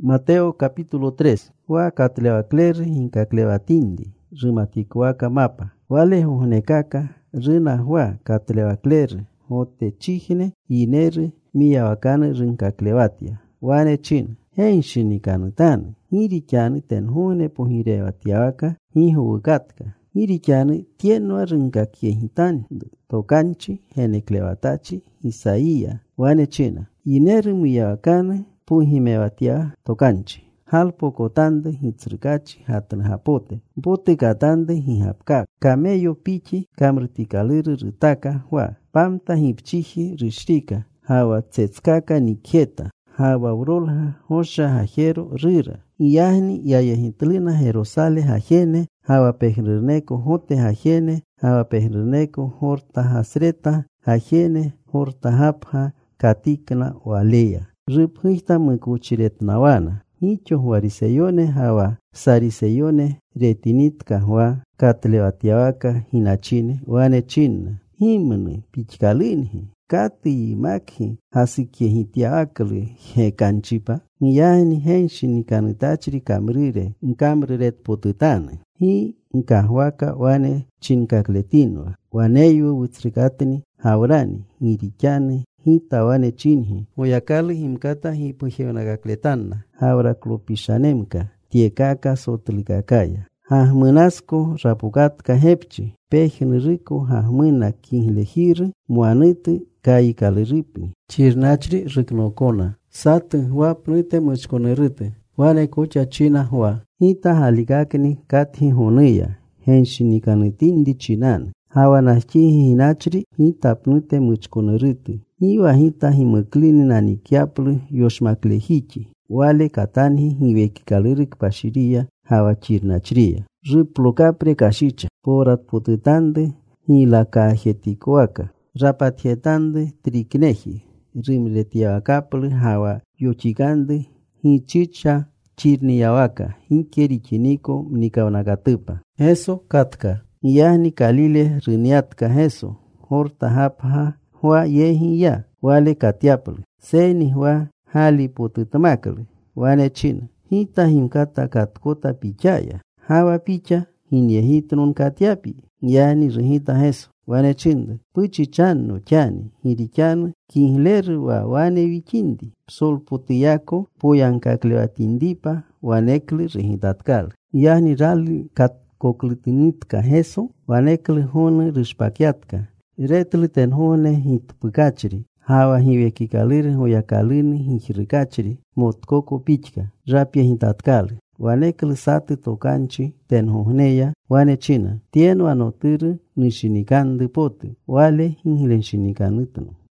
Mateo capítulo 3. Hua katlewakler hinkaklevatindi. Rimatikuaka mapa. Wale huhnekaka rina hua katlewakler. Hote chihne iner miyawakane rinkaklevatia. Wane chin. Henshinikanu hirikyanu ten hune pohirewatiawaka hihugatka. Hirikyanu tienua rinkakiehitani tokanchi heneklevatachi Isaia. Wane china. Iner miyawakane puhimewatia tokanchi. Halpo kotande hitzrikachi hatan hapote. Bote katande hihapka. Camello pichi kamrtikaliri ritaka hua. Pamta hipchihi rishrika. Hawa tsetskaka nikieta. Hawa urolha hosha hajero rira. Iyahni yayehitlina jerosale hajene. Hawa pehrineko hote hajene. Hawa pehrineko horta hasreta hajene. Horta hapha katikna walea. Riphuita mkuchiretnawana. Hicho huariseyone hawa sariseyone retinitka hua katlewatiawaka hinachine wane china. Himne pichkalinhi kati makhi hasikiehitiaakle hekanchipa. Yani henshini kanitachri kamrire nkamriret potutane. Hi nkahuaka wane chinkakletinwa. Waneyu witrikatni haurani hirikyane hita wane chinhi. Oyakali himkata hipuhionagakletana. Haura klopishanemka. Tiekaka sotlikakaya. Hahmunasko rapukatka hepchi. Pejnriko hahmuna kinhlehir muanite kaikaliripni. Chirnachri riknokona. Sat hua plute muchkonerite. Wane kocha china hua. Hita haligakni kathi hunuya. Henshinikanitindi chinan. Hawa nahchihi hinachri hita plute muchkonerite. Iwa hita himuklini nanikiaplu yoshmaklehichi. Wale katani hiwekikalirik pashiria hawa chirnachria. Riplokapre kashicha. Porat potutande hilakajetikoaka. Rapatjetande trikneji. Rimretiawakaplu hawa yochikande hichicha chirniyawaka. Hinkerikiniko mnikawanagatupa. Eso katka. Iyahni kalile riniatka heso. Horta hapha hua yehi ya. Wale katiaplu. Seni hua hali potutamakle. Wane china. Hita himkata katkota pichaya. Hawa picha hinyehitnon katiapi. Yani rihita heso. Wane chinda. Puchi channo chani. Hirikyano kinhleru wa wane wichindi. Psol potuyako poyankaklewatindipa wanekle rihitatkal. Yani rali katkokletinitka heso. Wanekle hone rishpakiatka. Retli ten hone hitpukachri. Hawa hiwekikalir hoyakalini hijirikachri motkoko pichka. Rapia hitatkali. Wanekli sati tokanchi ten hohneya wane china. Tien wanotiri nishinikandi pote. Wale hinhilenshinikanitno.